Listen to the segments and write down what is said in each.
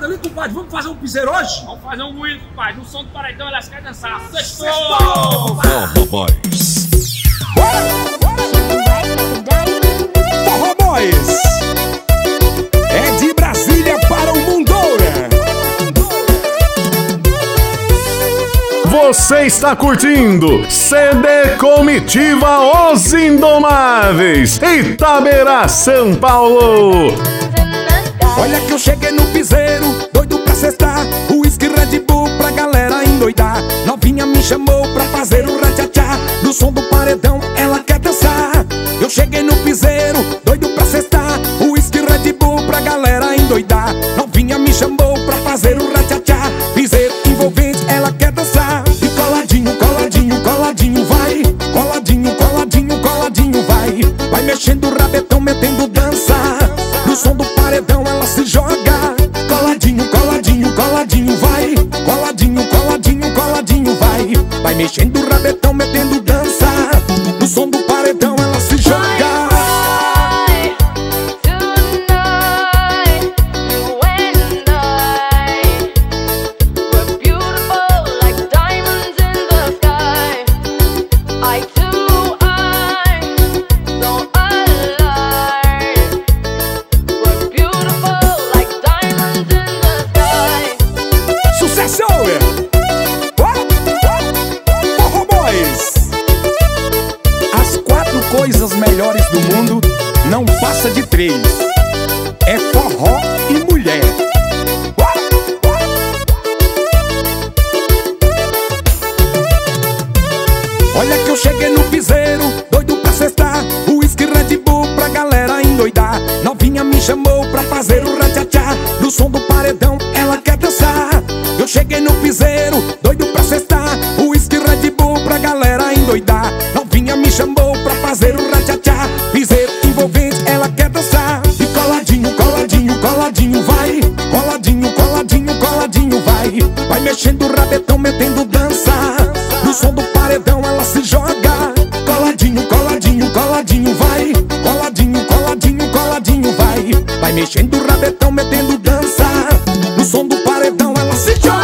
molecada ali, compadre. Vamos fazer um piseiro hoje? Vamos fazer um moído, compadre. No som do paredão, elas querem dançar. Sextou! Forró Boys. Forró Boys é de Brasília para o mundo. Você está curtindo CD Comitiva Os Indomáveis, Itaberá, São Paulo. Olha que eu cheguei no piseiro, doido pra cestar, uísque Red Bull pra galera endoidar. Novinha me chamou pra fazer o ratchachá, no som do paredão ela quer dançar. Eu cheguei no piseiro, doido pra cestar, uísque Red Bull pra galera endoidar. Novinha me chamou pra fazer o ratchachá, piseiro envolvente ela quer dançar. E coladinho, coladinho, coladinho vai, coladinho, coladinho, coladinho vai. Vai mexendo o rabetão, metendo dança, no som do paredão ela se joga. Coladinho, coladinho, coladinho vai, coladinho, coladinho, coladinho vai. Vai mexendo o rabetão, metendo dança, no som do paredão ela se joga. Forró Boys. As 4 coisas melhores do mundo não passa de 3. É forró e mulher. Olha que eu cheguei no piseiro, doido pra cestar, uísque Red Bull pra galera endoidar. Novinha me chamou pra fazer o ratchachá, no som do paredão ela quer dançar. Eu cheguei no piseiro, doido pra cestar, uísque Red Bull pra galera endoidar. Novinha me chamou pra fazer o ratchachá, piseiro envolvente ela quer dançar. E coladinho, coladinho, coladinho vai, coladinho, coladinho, coladinho vai. Vai mexendo o rabetão, metendo dança, no som do paredão ela se joga. Coladinho, coladinho, coladinho vai, coladinho, coladinho, coladinho vai. Vai mexendo o rabetão, metendo dança, no som do paredão ela se joga.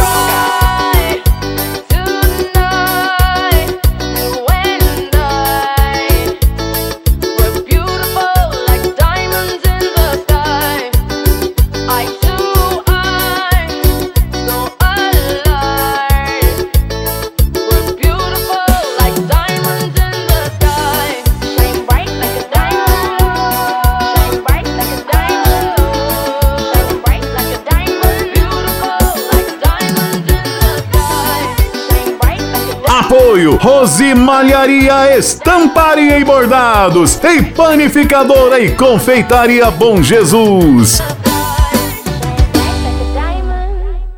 Apoio Rose Malharia, Estamparia e Bordados, e Panificadora e Confeitaria Bom Jesus.